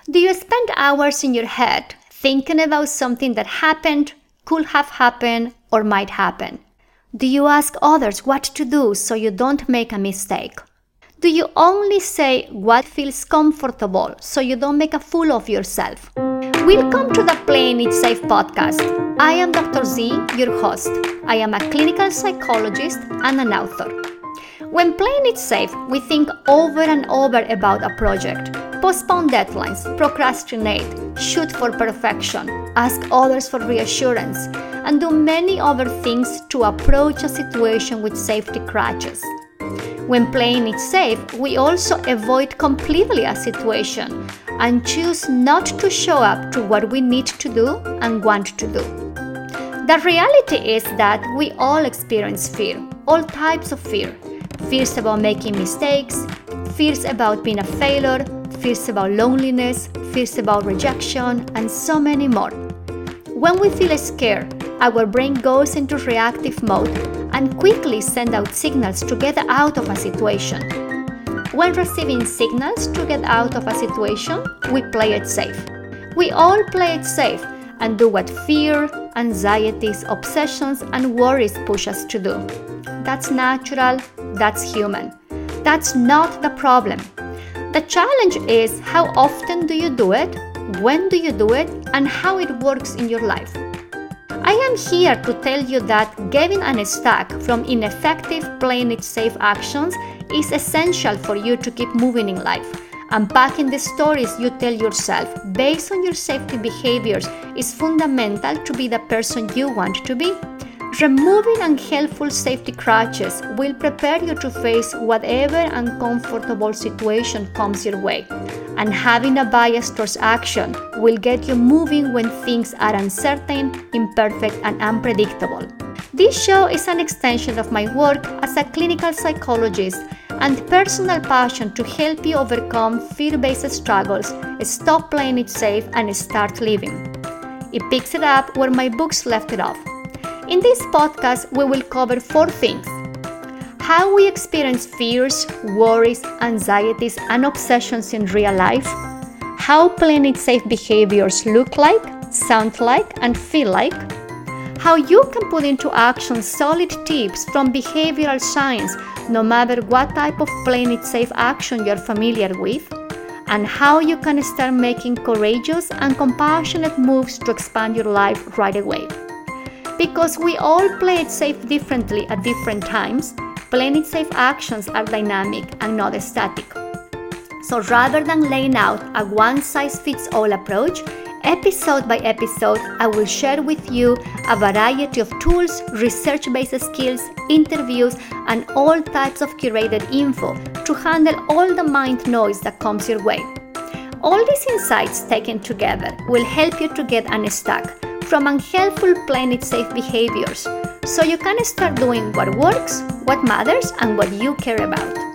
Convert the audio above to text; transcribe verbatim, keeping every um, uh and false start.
Do you spend hours in your head thinking about something that happened, could have happened, or might happen? Do you ask others what to do so you don't make a mistake? Do you only say what feels comfortable so you don't make a fool of yourself? Welcome to the Playing It Safe podcast. I am Doctor Z, your host. I am a clinical psychologist and an author. When playing it safe, we think over and over about a project, postpone deadlines, procrastinate, shoot for perfection, ask others for reassurance, and do many other things to approach a situation with safety crutches. When playing it safe, we also avoid completely a situation and choose not to show up to what we need to do and want to do. The reality is that we all experience fear, all types of fear. Fears about making mistakes, fears about being a failure, fears about loneliness, fears about rejection, and so many more. When we feel scared, our brain goes into reactive mode and quickly sends out signals to get out of a situation. When receiving signals to get out of a situation, we play it safe. We all play it safe and do what fear, anxieties, obsessions, and worries push us to do. That's natural, that's human. That's not the problem. The challenge is how often do you do it, when do you do it, and how it works in your life. I am here to tell you that getting unstuck from ineffective playing it safe actions is essential for you to keep moving in life. Unpacking the stories you tell yourself based on your safety behaviors is fundamental to be the person you want to be. Removing unhelpful safety crutches will prepare you to face whatever uncomfortable situation comes your way. And having a bias towards action will get you moving when things are uncertain, imperfect, and unpredictable. This show is an extension of my work as a clinical psychologist and personal passion to help you overcome fear-based struggles, stop playing it safe, and start living. It picks it up where my books left it off. In this podcast, we will cover four things: how we experience fears, worries, anxieties, and obsessions in real life, how playing it safe behaviors look like, sound like, and feel like, how you can put into action solid tips from behavioral science no matter what type of playing it safe action you're familiar with, and how you can start making courageous and compassionate moves to expand your life right away. Because we all play it safe differently at different times, playing it safe actions are dynamic and not static. So rather than laying out a one-size-fits-all approach, episode by episode, I will share with you a variety of tools, research-based skills, interviews, and all types of curated info to handle all the mind noise that comes your way. All these insights taken together will help you to get unstuck from unhelpful playing it safe behaviors so you can start doing what works, what matters, and what you care about.